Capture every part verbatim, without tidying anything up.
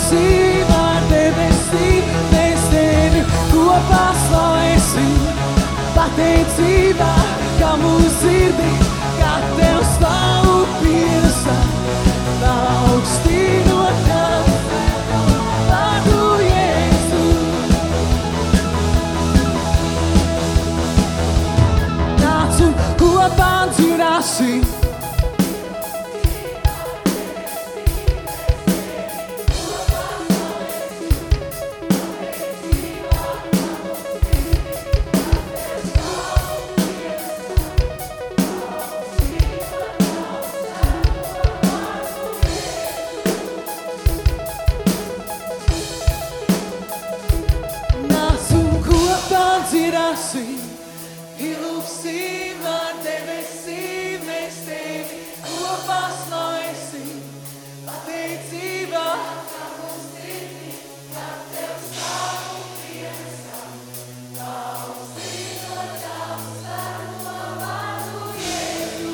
lūksim ar debesīm, mēs tevi kopā slavēsim. Pateicībā, ka mūsu sirdī, ka tev slavu pienesam, tā augstī no tavas vārdu Jēzu. Nāc un kopā dziedāsim. Lūksim ar debesīm, mēs tevi kopā slavēsim. Pateicībā, ka mūsu sirdī, ka tev slavu pienesam, tā augstī no tavas svēto vārdu Jēzu.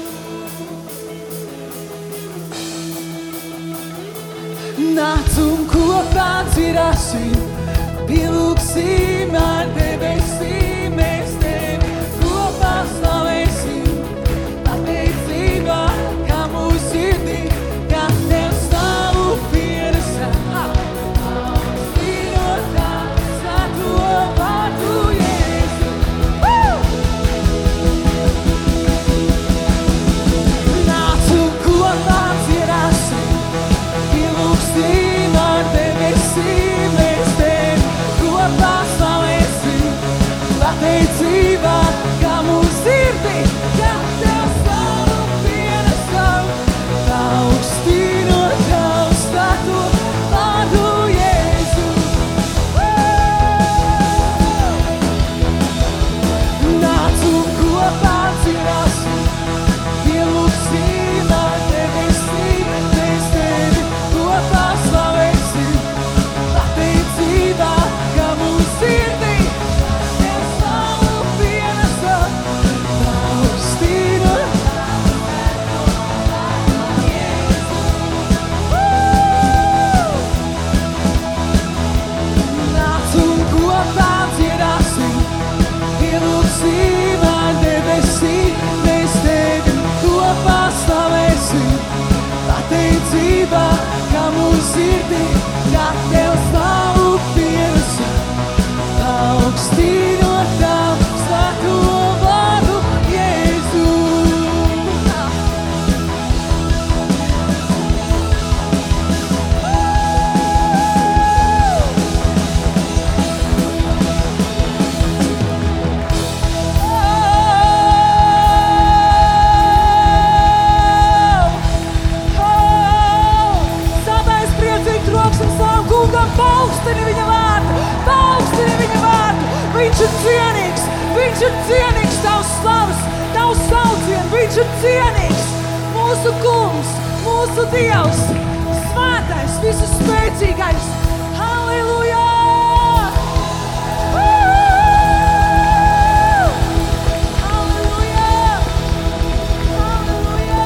Nāc un kopā dziedāsim, pielūksim ar debesīm, mēs tevi kopā slavēsim. Pateicībā, ka mūsu sirdī, ka tev slavu pienesam, augstī no tavas svēto vārdu Jēzu. Nāc un kopā dziedāsim, pielūksim ar debesīm, mēs tevi kopā slavēsim. Pateicībā, ka mūsu sirdī, ka tev slavu pienesam, tā augstī no tavas svēto vārdu Jēzu. Nāc un kopā dziedāsim, pielūksim ar debesīm, mēs tevi kopā slavēsim. Pateicībā, ka mūsu sirdī, tev slavu pienesam, tā augstī no Nāc un kopā dziedāsim, pielūksim ar debesīm, mēs tevi kopā slavēsim. Pateicībā, ka mūsu sirdī, ka tev slavu pienesam, tā augstī no tavas svēto vārdu Jēzu. Sātais priecīgi troksim savam kungam, paukstini viņa vārdu, paukstini viņa vārdu. Viņš ir cienīgs, viņš ir cienīgs, tavs slavas, tavs sauciens, viņš ir cienīgs. Mūsu kungs, mūsu Dievs, svētais, visu spēcīgais. Halleluja! Halleluja! Halleluja!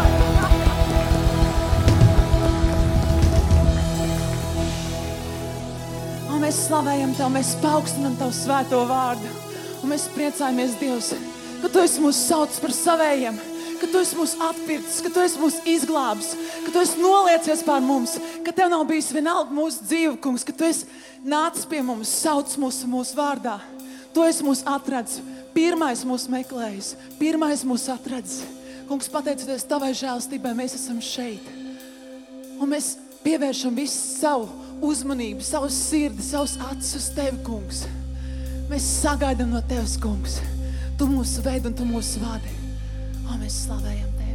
Un mēs slavējam Tev, mēs paaugstinam Tavu svēto vārdu. Un mēs priecājamies, Dievs, ka Tu esi mūs saucis par savējiem, ka Tu esi mūs atpircis, ka Tu esi mūs izglābis, ka Tu esi noliecies pār mums, ka Tev nav bijis vienalga mūsu dzīve, kungs, ka Tu esi nācis pie mums, saucis mūs mūsu vārdā. Tu esi mūs atradis, pirmais mūs meklējis, pirmais mūs atradis. Kungs, pateicoties Tavai žēlstībai, mēs esam šeit. Un mēs pievēršam visu savu uzmanību, savu sirdi, savus acis uz Tevi, kungs. Mēs sagaidām no Tevis, kungs. Tu mūsu veidi un Tu mūsu vadi. Un mēs slavējam Tevi.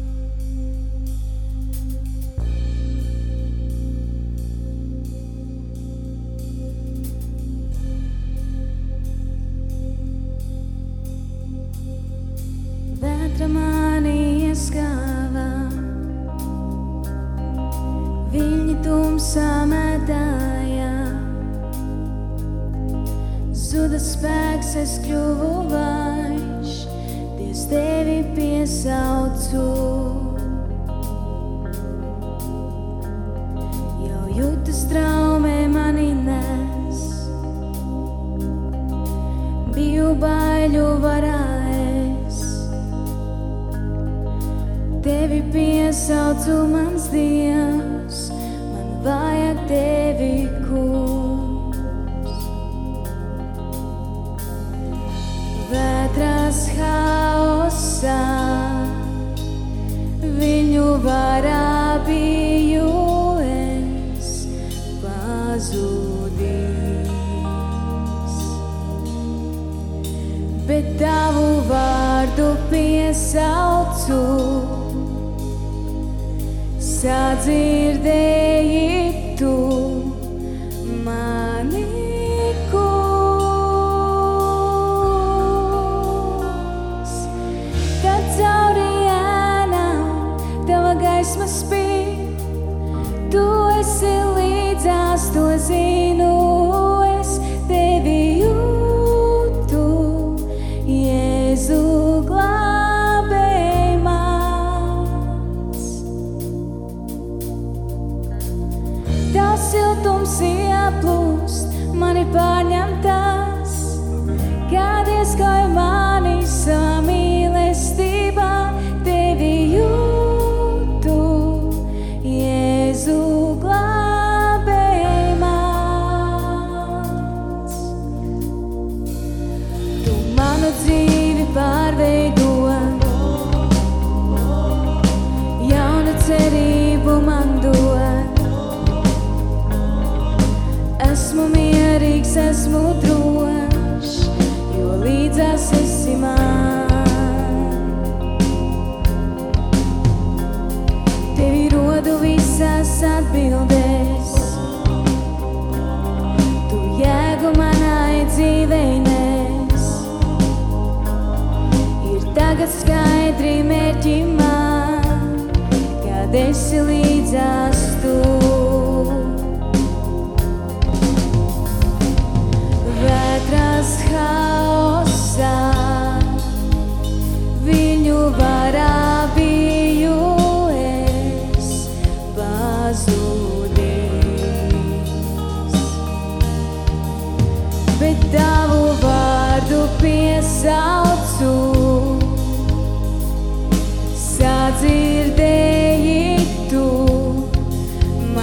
Vētra mani ieskāvā, viļņi tumsā medājā. Zuda spēks, es kļuvu vājš, Dievs, Tevi piesaucu. Jau jūtu strādu piesaucu mans Dievs, man vajag tevi, kungs. Vētras haosā, viņu varā biju es pazudījis, bet tavu vārdu piesaucu, sadzirdēji tu mani, kungs. Tad cauri ēnām tava gaisma spīd, tu esi līdzās, to zinu, es tevi jūtu, Jēzu glābēj mans. Tavs siltums ieplūst, mani pārņem tas, kad ieskauj mani savā mīlestībā, tevi jūtu, Jēzu glābēj mans. Tu manu dzīvi pārveido, jaunu cerību man dod. Esmu mierīgs, esmu drošs, jo līdzās esi man. Tevi rodu visās atbildēs, tu jēgu manai dzīvei nes. Ir tagad skaidri mērķi man, kad esi līdzās tu. Vētras haosā, viņu varā biju es pazudījis, bet tavu vārdu piesaucu, sadzirdēji tu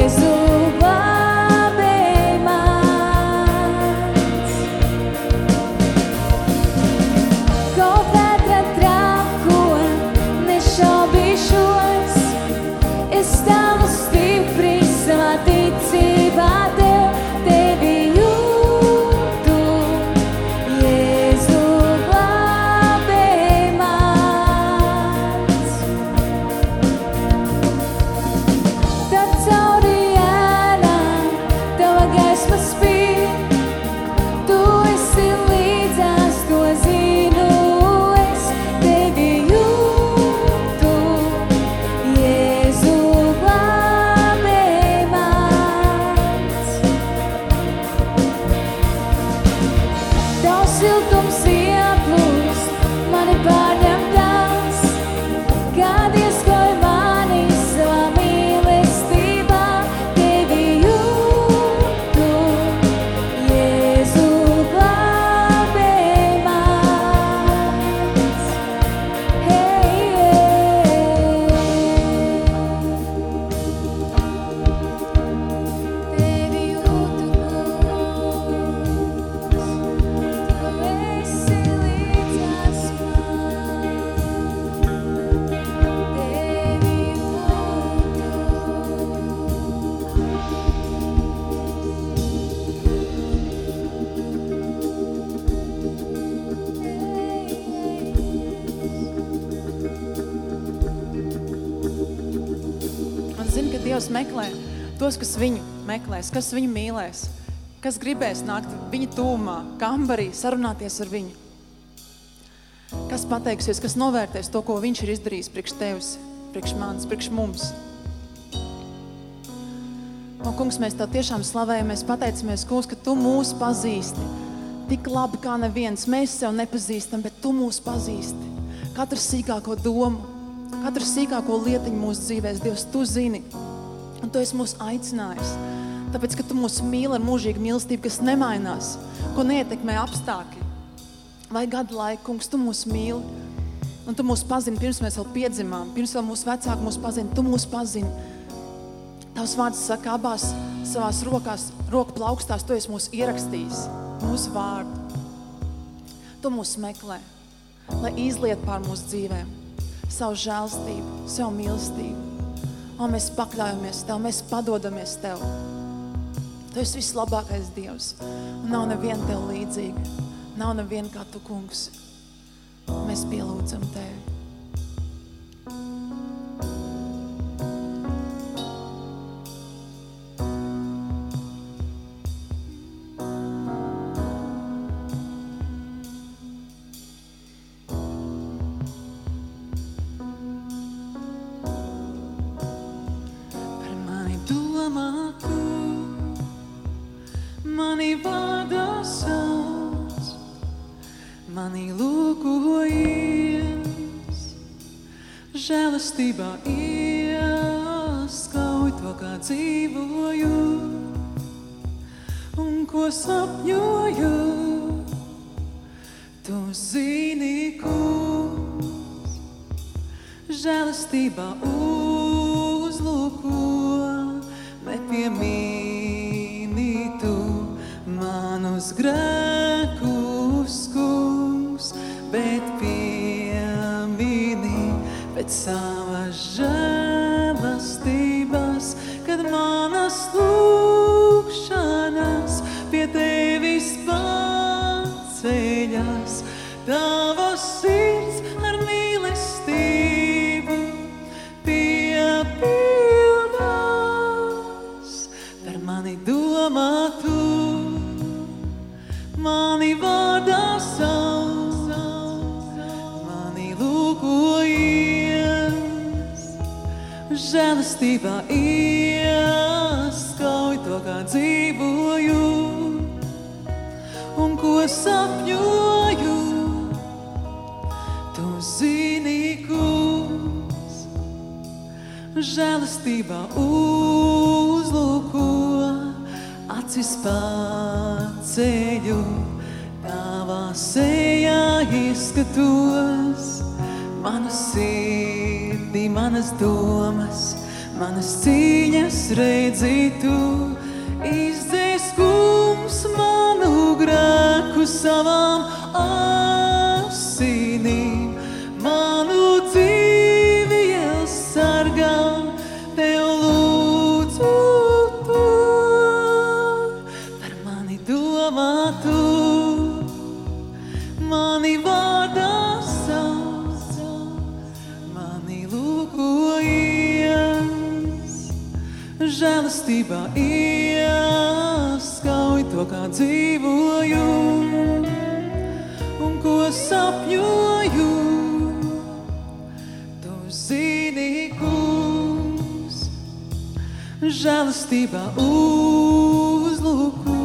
Jēzu glābēji mans. Kaut vētra trako nešaubīšos, es tavu stipri savā ticībā tev, tevi jūtu, Jēzu glābēji mans. Tad cauri ēnām tava gaisma spīd, tu esi līdzās, to zinu es, tevi jūtu, Jēzu glābēji mans. Tavs siltums ieplūst, mani pārņem tās, kad ieskauj mani savā mīlestībā, tevi jūtu, Jēzu glābēji mans. Hei, tevi jūtu, tu esi līdzās man, tevi Un zini, ka Dievs meklē tos, kas viņu meklēs, kas viņu mīlēs, kas gribēs nākt viņa tūmā, kambarī, sarunāties ar viņu. Kas pateiksies, kas novērtēs to, ko viņš ir izdarījis priekš tevis, priekš manis, priekš mums. O, kungs, mēs tā tiešām slavējam, mēs pateicamies, kungs, ka tu mūs pazīsti tik labi kā neviens. Mēs sev nepazīstam, bet tu mūs pazīsti. Katru sīkāko domu, katru sīkāko lietiņu mūsu dzīvēs, Dievs, tu zini. Un tu esi mūs aicinājis. Tāpēc, ka tu mūs mīli ar mūžīgu mīlestību, kas nemainās, ko neietekmē apstākļi. Vai gadu laiku, kungs, tu mūs mīli. Un tu mūs pazini, pirms mēs vēl piedzimām, pirms vēl mūsu vecāki mūs pazini, tu mūs pazini. Tavs vārds saka, abās savās rokās, roku plaukstās, tu esi mūs ierakstījis, mūsu vārdu. Tu mūs meklē, lai izliet pār mūsu dzīvēm savu žēlstību, savu mīlestību. Un mēs pakļaujamies Tev, mēs padodamies Tev. Tu esi vislabākais Dievs. Un nav neviena Tev līdzīga. Nav neviena kā Tu, kungs. Mēs pielūdzam Tevi. Mani vārdā sauc, mani lūkojies, žēlastībā ieskauj to, kā dzīvoju un ko sapņoju. Tu zini, kungs, žēlastībā uzlūko, nepiemīni tu manus grēkus, kungs, bet piemini pēc savas žēlastības, kad manas lūkšanas pie tevis paceļas. Tava sirds ar mīlestību piepildās, par mani domā tu, mani vārdā sauc, mani lūkojies, žēlastībā ieskauj to, kā dzīvoju un ko sapņoju. Tu zini, kungs, žēlastībā uzlūko, acis paceļu, tavā sejā izskatos, manu sirdi, manas domas, manas cīņas redzi tu, izdzēs kungs manu grēku savām asinīm, manu dzīvi iesargā, tev lūdzu tu, par mani domā tu, mani vārdā sauc, mani lūkojies, žēlastībā ieskauj to, kā dzīvoju un ko sapņoju. Tu zini, kungs, žēlastībā uzlūko.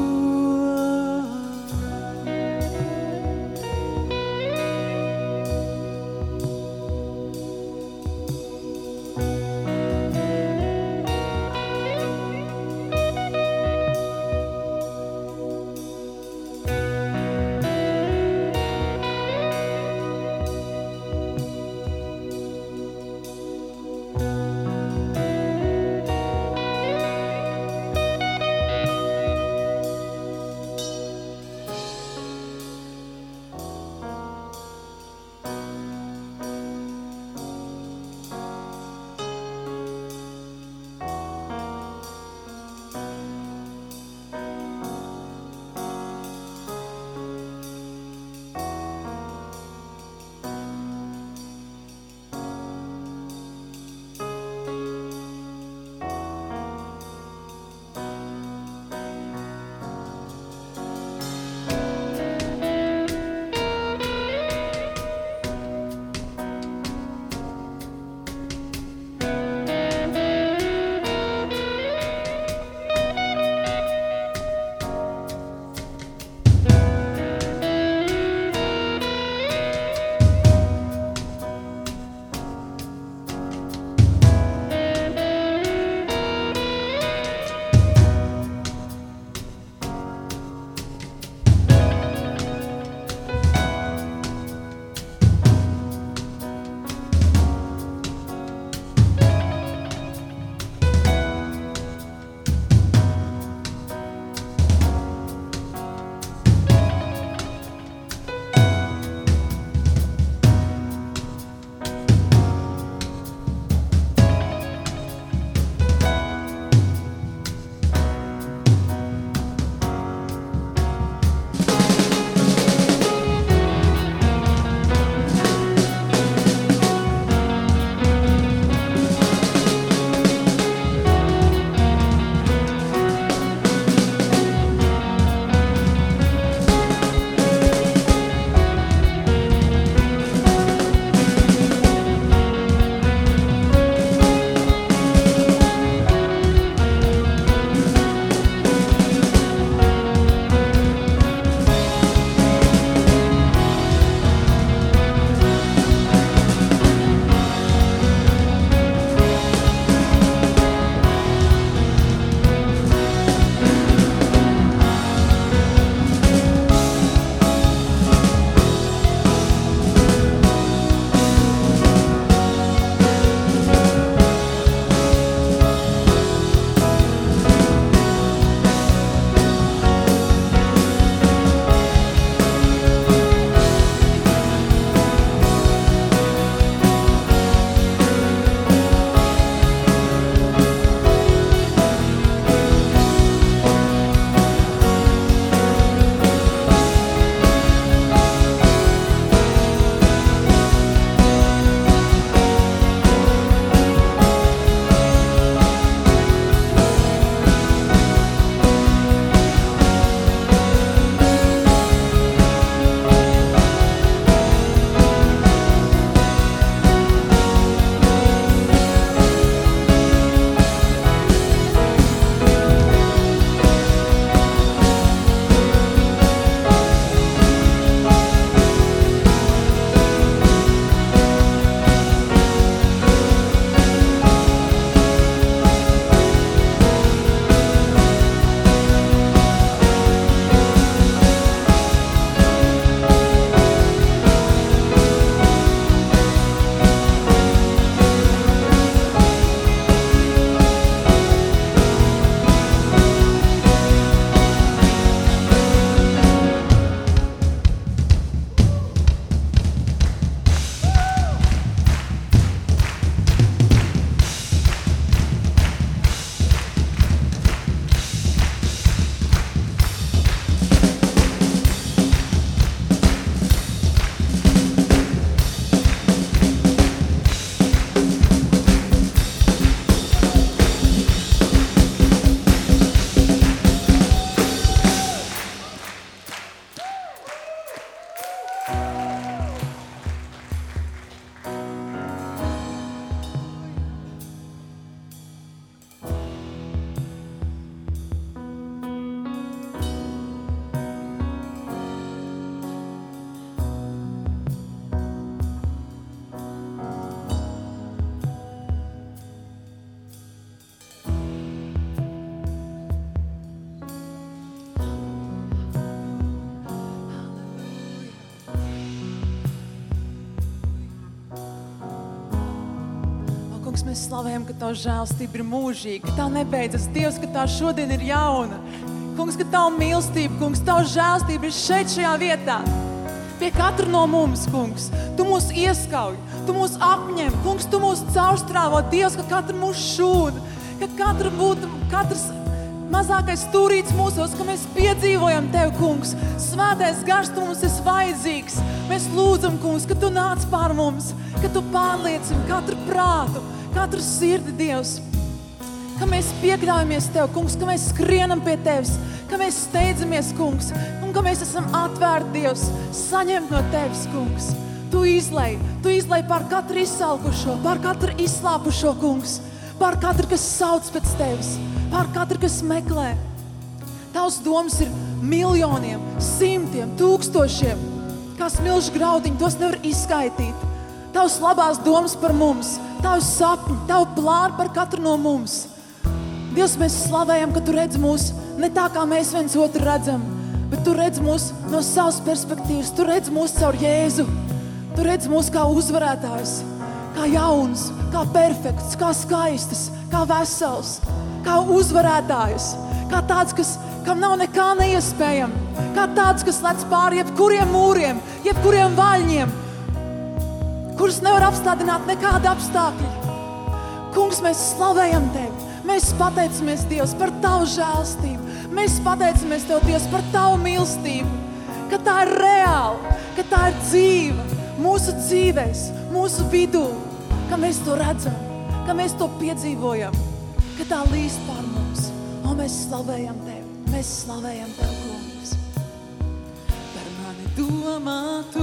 Mēs slavējam, ka Tava žēlstība ir mūžīga, ka Tā nebeidzas. Dievs, ka Tā šodien ir jauna. Kungs, ka Tava mīlestība, Kungs, Tava žēlstība ir šeit šajā vietā. Pie katra no mums, Kungs. Tu mūs ieskauj, Tu mūs apņem. Kungs, Tu mūs caurstrāvo. Dievs, ka katra mūs šūda, ka katra būtu, katrs mazākais stūrīts mūsos, ka mēs piedzīvojam Tev, Kungs. Svētais gars, Tu mums esi vajadzīgs. Mēs lūdzam, Kungs, ka Tu nāc pār mums, ka Tu pārliecini katru prātu, katru sirdi, Dievs. Ka mēs piekļaujamies Tev, Kungs, ka mēs skrienam pie Tevis, ka mēs steidzamies, Kungs, un ka mēs esam atvērti, Dievs, saņemt no Tevis, Kungs. Tu izlej, Tu izlej pār katru izsalkušo, pār katru izslāpušo, Kungs, pār katru, kas sauc pēc Tevis, pār katru, kas meklē. Tavs domas ir miljoniem, simtiem, tūkstošiem, kā smilšu graudiņi, tos nevar izskaitīt. Tavs labās domas par mums, Tavs sapņi, Tavu plānu par katru no mums. Dievs, mēs slavējam, ka Tu redz mūs ne tā, kā mēs viens otru redzam, bet Tu redz mūs no savas perspektīvas, Tu redz mūs caur Jēzu, Tu redz mūs kā uzvarētājs, kā jauns, kā perfekts, kā skaistas, kā vesels, kā uzvarētājs, kā tāds, kas, kam nav nekā neiespējam, kā tāds, kas lec pāri jebkuriem mūriem, jebkuriem vaļņiem, kurus nevar apstādināt nekāda apstākļi. Kungs, mēs slavējam Tevi. Mēs pateicamies, Dievs, par Tavu žēlstību. Mēs pateicamies Tev, Dievs, par Tavu mīlestību, ka tā ir reāla, ka tā ir dzīva mūsu dzīvēs, mūsu vidū, ka mēs to redzam, ka mēs to piedzīvojam, ka tā līst pār mums. Un mēs slavējam Tevi. Mēs slavējam Tev, Kungs. Par mani domā Tu,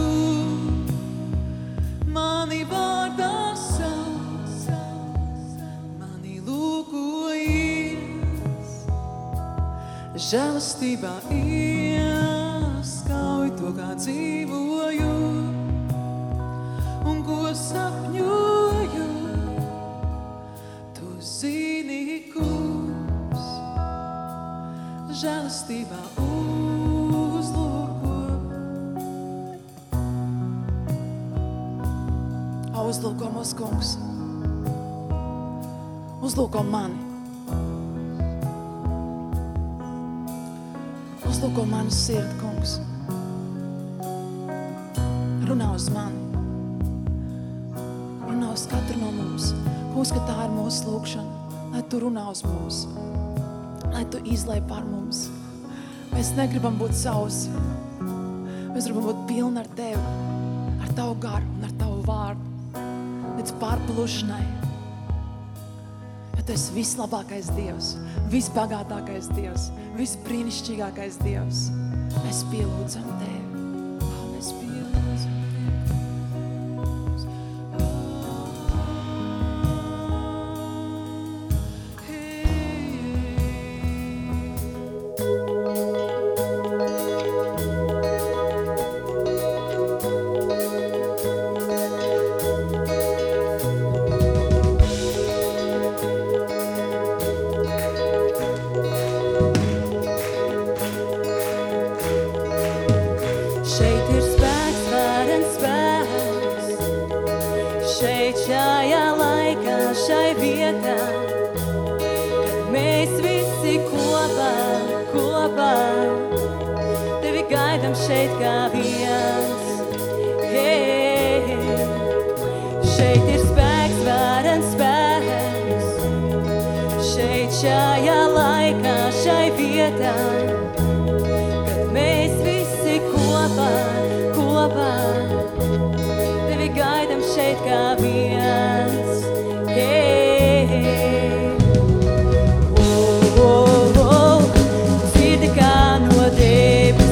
mani vārdā sauc, mani lūkojies, žēlastībā ieskauj to, kā dzīvoju un ko sapņoju. Tu zini, Kungs, žēlastībā uzlūko. Uzlūko mūs, Kungs. Uzlūko mani. Uzlūko manu sirdi, Kungs. Runā uz mani. Runā uz katru no mums. Kungs, ka tā ir mūsu lūkšana. Lai Tu runā uz mums. Lai Tu izlej pār mums. Mēs negribam būt sausi. Mēs gribam būt pilni ar Tevi, ar Tavu garu un ar Tavu vārdu. Līdz pārplušanai. Jo Tu esi vislabākais Dievs, visbagātākais Dievs, visbrīnišķīgākais Dievs. Mēs pielūdzam Tevi. Oh, mēs pielūdzam šeit kā viens. Hey, šeit ir spēks, varens spēks. Šeit šajā laikā, šai vietā, kad mēs visi kopā, kopā, tevi gaidam šeit kā viens. Hey, oh, oh, oh, dzirdi kā no debes.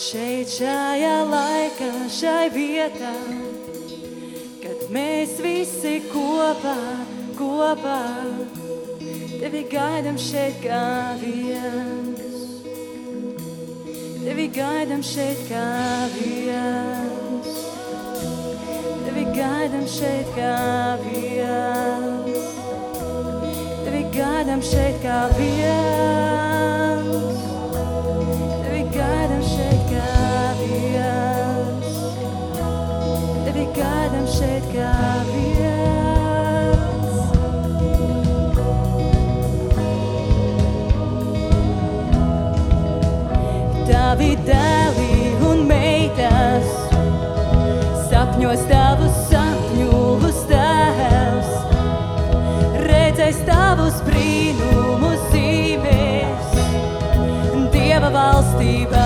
Šeit šajā laikā, šai vietā, kad mēs visi kopā, kopā, Tevi gaidam šeit kā viens. Tevi gaidam šeit kā viens. Tevi gaidam šeit kā viens. Tevi gaidam šeit kā viens. Tevi gaidam šeit kā viens. Tevi gaidam šeit kā viens. Tavi dēli un meitas, sapņos tavus sapņus tēvs, redzēs tavus brīnumus zīmēs, Dieva valstībā